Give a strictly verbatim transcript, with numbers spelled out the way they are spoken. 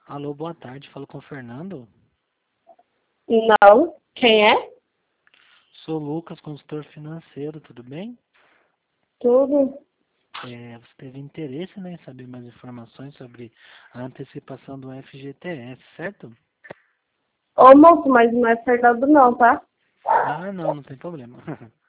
Alô, boa tarde. Falo com o Fernando. Não. Quem é? Sou o Lucas, consultor financeiro, tudo bem? Tudo. É, você teve interesse, né, em saber mais informações sobre a antecipação do F G T S, certo? Ô, moço, mas não é Fernando não, tá? Ah, não, não tem problema.